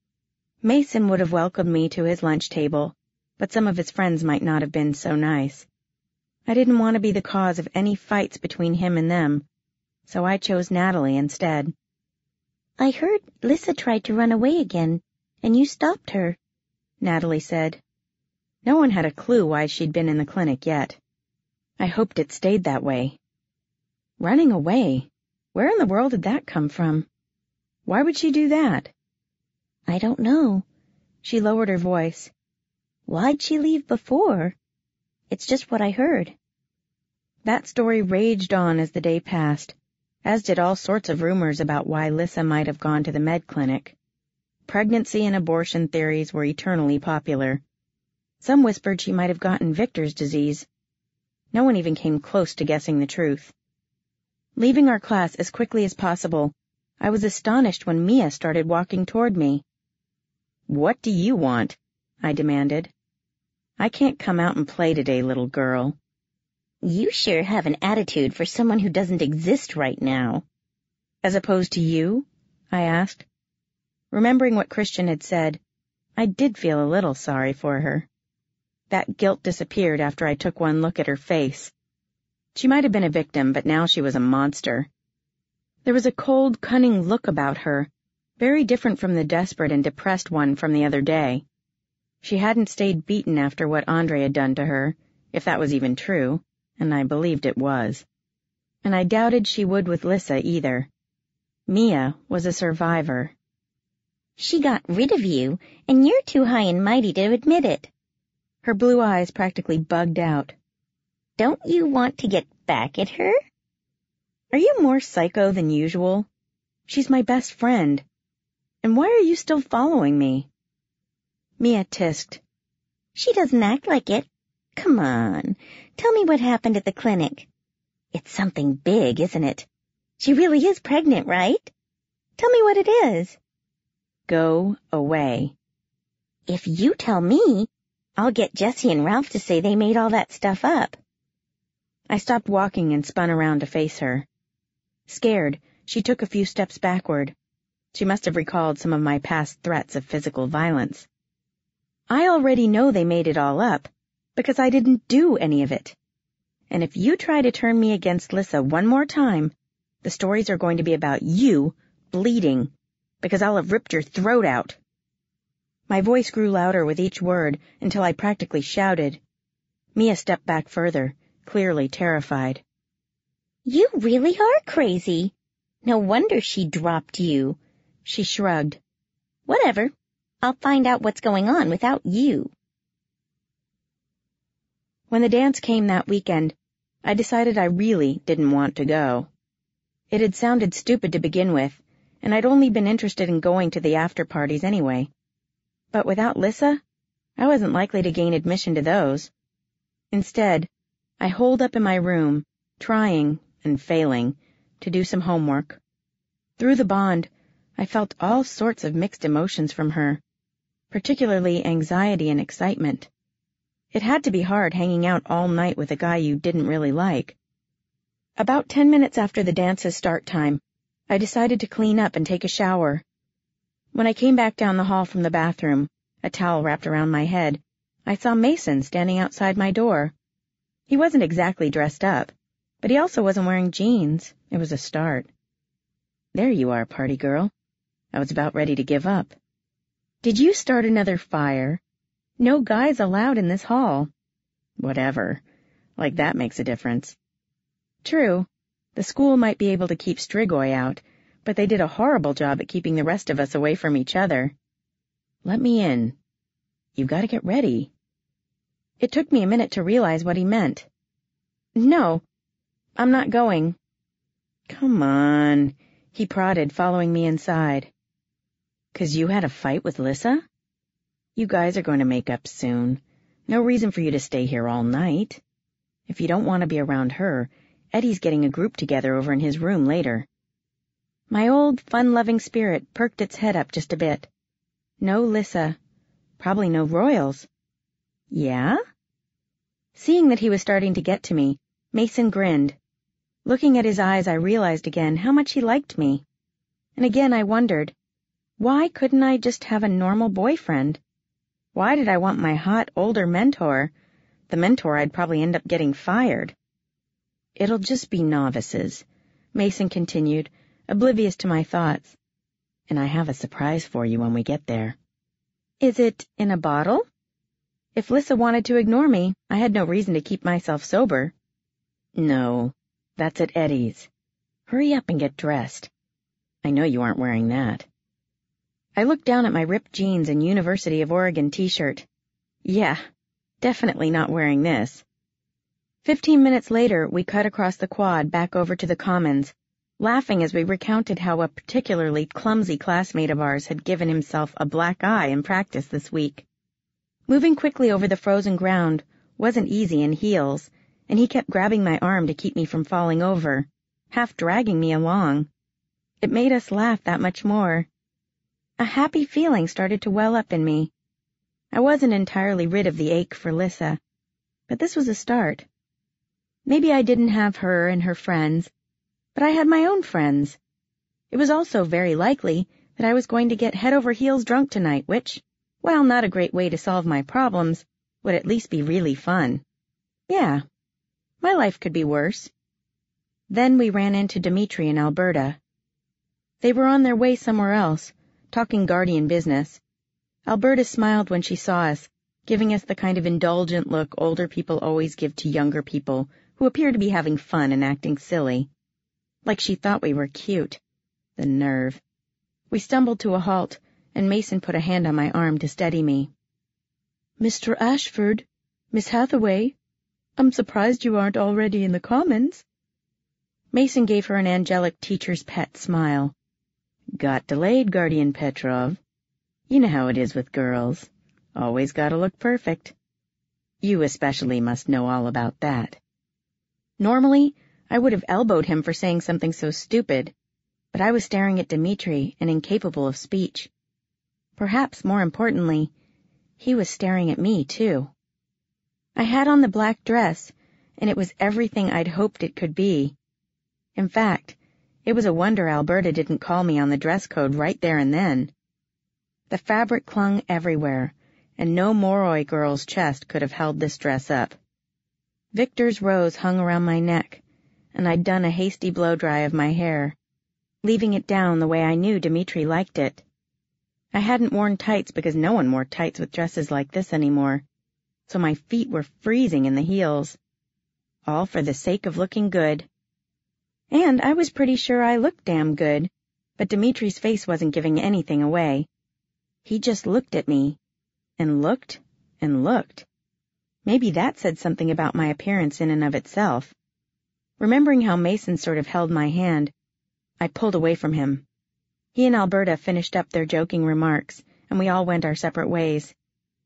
Mason would have welcomed me to his lunch table, but some of his friends might not have been so nice. I didn't want to be the cause of any fights between him and them, so I chose Natalie instead. I heard Lissa tried to run away again, and you stopped her, Natalie said. No one had a clue why she'd been in the clinic yet. I hoped it stayed that way. Running away? Where in the world did that come from? Why would she do that? I don't know. She lowered her voice. Why'd she leave before? It's just what I heard. That story raged on as the day passed, as did all sorts of rumors about why Lissa might have gone to the med clinic. Pregnancy and abortion theories were eternally popular. Some whispered she might have gotten Victor's disease. No one even came close to guessing the truth. Leaving our class as quickly as possible, I was astonished when Mia started walking toward me. "What do you want?" I demanded. "I can't come out and play today, little girl." You sure have an attitude for someone who doesn't exist right now. As opposed to you? I asked. Remembering what Christian had said, I did feel a little sorry for her. That guilt disappeared after I took one look at her face. She might have been a victim, but now she was a monster. There was a cold, cunning look about her, very different from the desperate and depressed one from the other day. She hadn't stayed beaten after what Andre had done to her, if that was even true, and I believed it was. And I doubted she would with Lissa either. Mia was a survivor. She got rid of you, and you're too high and mighty to admit it. Her blue eyes practically bugged out. Don't you want to get back at her? Are you more psycho than usual? She's my best friend. And why are you still following me? Mia tisked. She doesn't act like it. Come on, tell me what happened at the clinic. It's something big, isn't it? She really is pregnant, right? Tell me what it is. Go away. If you tell me, I'll get Jessie and Ralph to say they made all that stuff up. I stopped walking and spun around to face her. Scared, she took a few steps backward. She must have recalled some of my past threats of physical violence. I already know they made it all up, because I didn't do any of it. And if you try to turn me against Lissa one more time, the stories are going to be about you bleeding, because I'll have ripped your throat out. My voice grew louder with each word until I practically shouted. Mia stepped back further, clearly terrified. You really are crazy. No wonder she dropped you. She shrugged. Whatever. I'll find out what's going on without you. When the dance came that weekend, I decided I really didn't want to go. It had sounded stupid to begin with, and I'd only been interested in going to the after-parties anyway. But without Lissa, I wasn't likely to gain admission to those. Instead, I holed up in my room, trying, and failing, to do some homework. Through the bond, I felt all sorts of mixed emotions from her, particularly anxiety and excitement. It had to be hard hanging out all night with a guy you didn't really like. About ten minutes after the dance's start time, I decided to clean up and take a shower. When I came back down the hall from the bathroom, a towel wrapped around my head, I saw Mason standing outside my door. He wasn't exactly dressed up, but he also wasn't wearing jeans. It was a start. There you are, party girl. I was about ready to give up. Did you start another fire? No guys allowed in this hall. Whatever. Like that makes a difference. True, the school might be able to keep Strigoi out, but they did a horrible job at keeping the rest of us away from each other. Let me in. You've got to get ready. It took me a minute to realize what he meant. No, I'm not going. Come on, he prodded, following me inside. 'Cause you had a fight with Lissa? You guys are going to make up soon. No reason for you to stay here all night. If you don't want to be around her, Eddie's getting a group together over in his room later. My old, fun-loving spirit perked its head up just a bit. No Lissa. Probably no Royals. Yeah? Seeing that he was starting to get to me, Mason grinned. Looking at his eyes, I realized again how much he liked me. And again I wondered, why couldn't I just have a normal boyfriend? Why did I want my hot, older mentor? The mentor I'd probably end up getting fired. It'll just be novices, Mason continued, oblivious to my thoughts. And I have a surprise for you when we get there. Is it in a bottle? If Lissa wanted to ignore me, I had no reason to keep myself sober. No, that's at Eddie's. Hurry up and get dressed. I know you aren't wearing that. I looked down at my ripped jeans and University of Oregon t-shirt. Yeah, definitely not wearing this. Fifteen minutes later, we cut across the quad back over to the Commons, laughing as we recounted how a particularly clumsy classmate of ours had given himself a black eye in practice this week. Moving quickly over the frozen ground wasn't easy in heels, and he kept grabbing my arm to keep me from falling over, half dragging me along. It made us laugh that much more. A happy feeling started to well up in me. I wasn't entirely rid of the ache for Lissa, but this was a start. Maybe I didn't have her and her friends, but I had my own friends. It was also very likely that I was going to get head over heels drunk tonight, which, while not a great way to solve my problems, would at least be really fun. Yeah, my life could be worse. Then we ran into Dimitri and Alberta. They were on their way somewhere else, talking guardian business. Alberta smiled when she saw us, giving us the kind of indulgent look older people always give to younger people who appear to be having fun and acting silly. Like she thought we were cute. The nerve. We stumbled to a halt, and Mason put a hand on my arm to steady me. "Mister Ashford, Miss Hathaway, I'm surprised you aren't already in the Commons." Mason gave her an angelic teacher's pet smile. "Got delayed, Guardian Petrov. You know how it is with girls. Always gotta look perfect. You especially must know all about that." Normally, I would have elbowed him for saying something so stupid, but I was staring at Dmitri and incapable of speech. Perhaps more importantly, he was staring at me, too. I had on the black dress, and it was everything I'd hoped it could be. In fact, it was a wonder Alberta didn't call me on the dress code right there and then. The fabric clung everywhere, and no Moroi girl's chest could have held this dress up. Victor's rose hung around my neck, and I'd done a hasty blow-dry of my hair, leaving it down the way I knew Dmitri liked it. I hadn't worn tights because no one wore tights with dresses like this anymore, so my feet were freezing in the heels. All for the sake of looking good. And I was pretty sure I looked damn good, but Dmitri's face wasn't giving anything away. He just looked at me, and looked, and looked. Maybe that said something about my appearance in and of itself. Remembering how Mason sort of held my hand, I pulled away from him. He and Alberta finished up their joking remarks, and we all went our separate ways.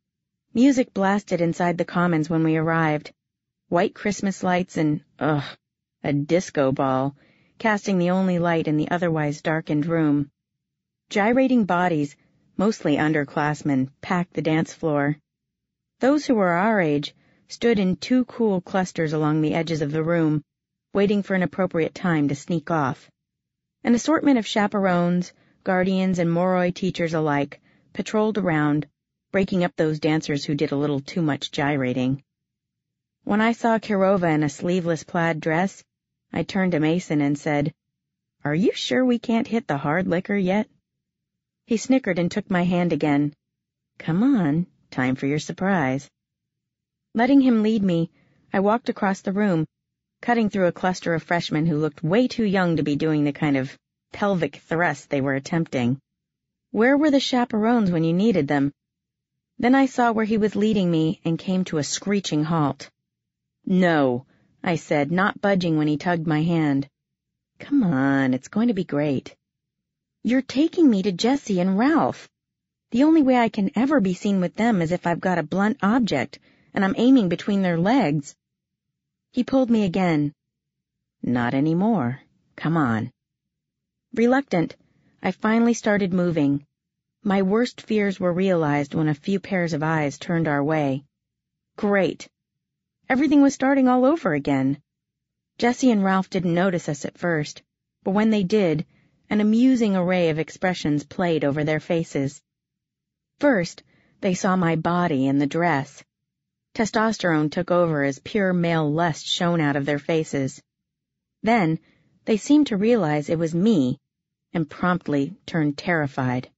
Music blasted inside the Commons when we arrived. White Christmas lights and, ugh, a disco ball, casting the only light in the otherwise darkened room. Gyrating bodies, mostly underclassmen, packed the dance floor. Those who were our age stood in two cool clusters along the edges of the room, waiting for an appropriate time to sneak off. An assortment of chaperones, guardians, and Moroi teachers alike patrolled around, breaking up those dancers who did a little too much gyrating. When I saw Kirova in a sleeveless plaid dress, I turned to Mason and said, "Are you sure we can't hit the hard liquor yet?" He snickered and took my hand again. "Come on, time for your surprise." Letting him lead me, I walked across the room, cutting through a cluster of freshmen who looked way too young to be doing the kind of pelvic thrust they were attempting. Where were the chaperones when you needed them? Then I saw where he was leading me and came to a screeching halt. "No," I said, not budging when he tugged my hand. "Come on, it's going to be great." "You're taking me to Jessie and Ralph. The only way I can ever be seen with them is if I've got a blunt object, and I'm aiming between their legs." He pulled me again. "Not anymore. Come on." Reluctant, I finally started moving. My worst fears were realized when a few pairs of eyes turned our way. Great. Everything was starting all over again. Jessie and Ralph didn't notice us at first, but when they did, an amusing array of expressions played over their faces. First, they saw my body and the dress. Testosterone took over as pure male lust shone out of their faces. Then, they seemed to realize it was me, and promptly turned terrified.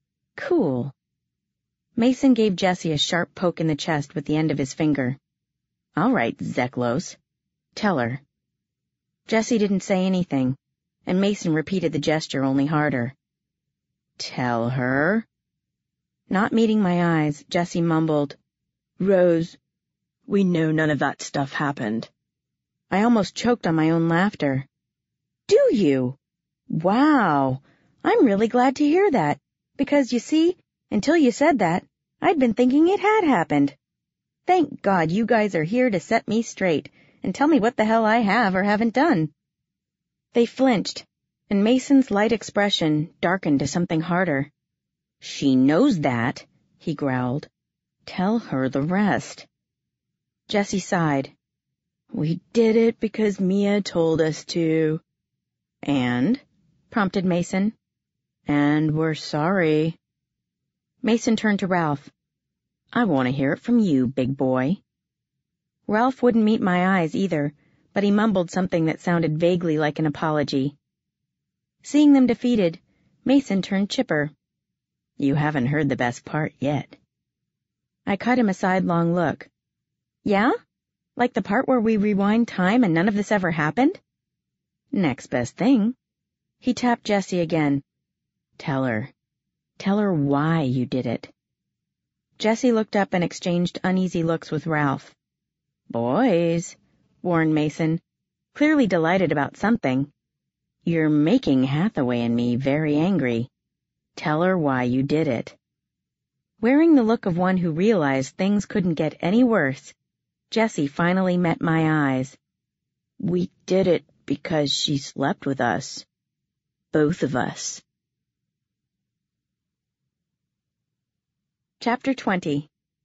Cool. Mason gave Jessie a sharp poke in the chest with the end of his finger. "All right, Zeklos. Tell her." Jessie didn't say anything, and Mason repeated the gesture only harder. "Tell her." Not meeting my eyes, Jessie mumbled, "Rose, we know none of that stuff happened." I almost choked on my own laughter. "Do you? Wow! I'm really glad to hear that, because, you see, until you said that, I'd been thinking it had happened. Thank God you guys are here to set me straight and tell me what the hell I have or haven't done." They flinched, and Mason's light expression darkened to something harder. "She knows that," he growled. "Tell her the rest." Jessie sighed. "We did it because Mia told us to." "And?" prompted Mason. "And we're sorry." Mason turned to Ralph. "I want to hear it from you, big boy." Ralph wouldn't meet my eyes either, but he mumbled something that sounded vaguely like an apology. Seeing them defeated, Mason turned chipper. "You haven't heard the best part yet." I cut him a sidelong look. "Yeah? Like the part where we rewind time and none of this ever happened?" "Next best thing." He tapped Jessie again. "Tell her. Tell her why you did it. Jessie looked up and exchanged uneasy looks with Ralph. Boys, warned Mason, clearly delighted about something. You're making Hathaway and me very angry. Tell her why you did it. Wearing the look of one who realized things couldn't get any worse, Jessie finally met my eyes. We did it because she slept with us. Both of us. Chapter twenty.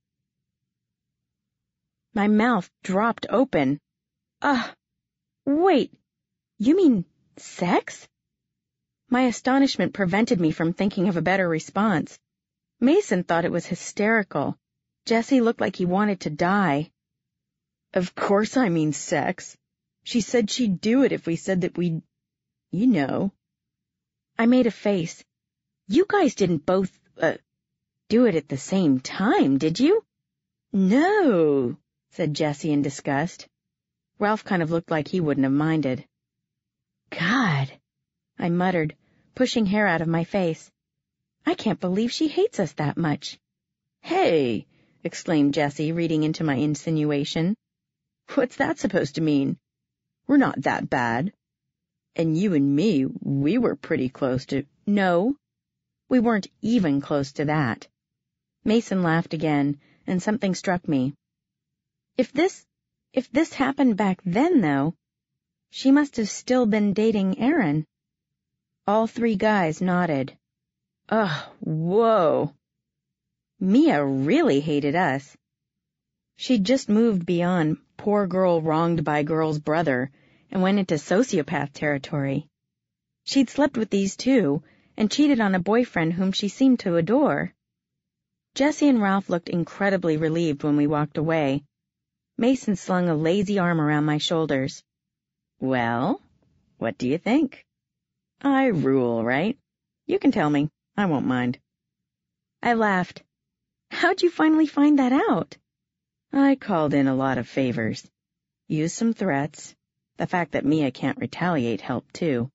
My mouth dropped open. Ugh! Wait! You mean sex? My astonishment prevented me from thinking of a better response. Mason thought it was hysterical. Jessie looked like he wanted to die. Of course I mean sex. She said she'd do it if we said that we'd... You know. I made a face. You guys didn't both, uh, do it at the same time, did you? No, said Jessie in disgust. Ralph kind of looked like he wouldn't have minded. God, I muttered, pushing hair out of my face. I can't believe she hates us that much. Hey, exclaimed Jessie, reading into my insinuation. What's that supposed to mean? We're not that bad. And you and me, we were pretty close to... No, we weren't even close to that. Mason laughed again, and something struck me. If this, if this happened back then, though, she must have still been dating Aaron. All three guys nodded. Ugh, whoa. Mia really hated us. She'd just moved beyond poor girl wronged by girl's brother and went into sociopath territory. She'd slept with these two and cheated on a boyfriend whom she seemed to adore. Jessie and Ralph looked incredibly relieved when we walked away. Mason slung a lazy arm around my shoulders. Well, what do you think? I rule, right? You can tell me. I won't mind. I laughed. How'd you finally find that out? I called in a lot of favors. Used some threats. The fact that Mia can't retaliate helped, too.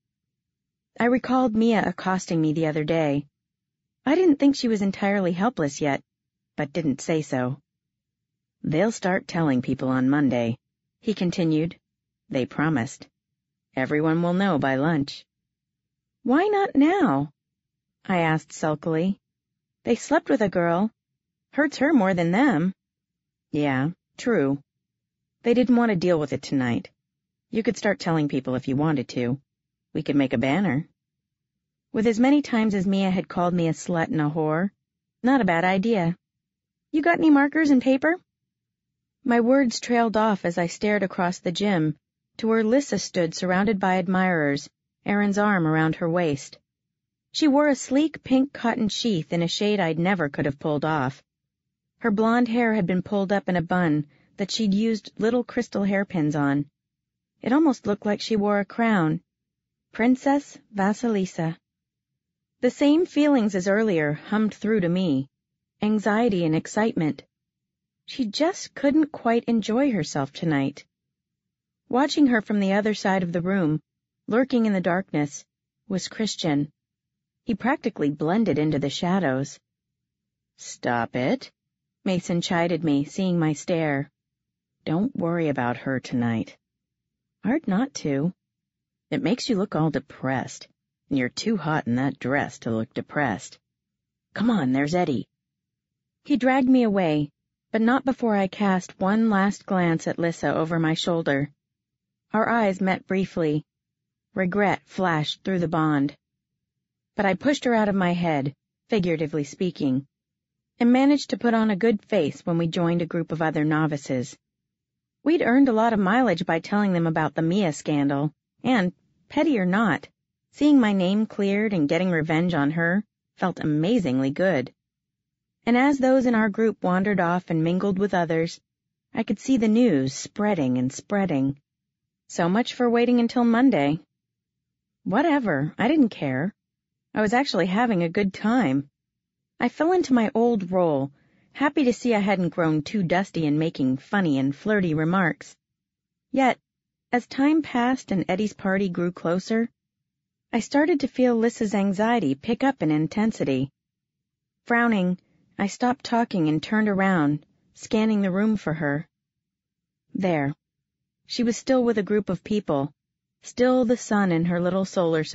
I recalled Mia accosting me the other day. I didn't think she was entirely helpless yet, but didn't say so. They'll start telling people on Monday, he continued. They promised. Everyone will know by lunch. Why not now? I asked sulkily. They slept with a girl. Hurts her more than them. Yeah, true. They didn't want to deal with it tonight. You could start telling people if you wanted to. We could make a banner. With as many times as Mia had called me a slut and a whore, not a bad idea. You got any markers and paper? My words trailed off as I stared across the gym to where Lissa stood surrounded by admirers, Aaron's arm around her waist. She wore a sleek pink cotton sheath in a shade I'd never could have pulled off. Her blonde hair had been pulled up in a bun that she'd used little crystal hairpins on. It almost looked like she wore a crown. Princess Vasilisa. The same feelings as earlier hummed through to me. Anxiety and excitement. She just couldn't quite enjoy herself tonight. Watching her from the other side of the room, lurking in the darkness, was Christian. He practically blended into the shadows. Stop it, Mason chided me, seeing my stare. Don't worry about her tonight. Hard not to. It makes you look all depressed, and you're too hot in that dress to look depressed. Come on, there's Eddie. He dragged me away, but not before I cast one last glance at Lissa over my shoulder. Our eyes met briefly. Regret flashed through the bond. But I pushed her out of my head, figuratively speaking, and managed to put on a good face when we joined a group of other novices. We'd earned a lot of mileage by telling them about the Mia scandal, and, petty or not, seeing my name cleared and getting revenge on her felt amazingly good. And as those in our group wandered off and mingled with others, I could see the news spreading and spreading. So much for waiting until Monday. Whatever, I didn't care. I was actually having a good time. I fell into my old role, happy to see I hadn't grown too dusty in making funny and flirty remarks. Yet, as time passed and Eddie's party grew closer, I started to feel Lissa's anxiety pick up in intensity. Frowning, I stopped talking and turned around, scanning the room for her. There. She was still with a group of people, still the sun in her little solar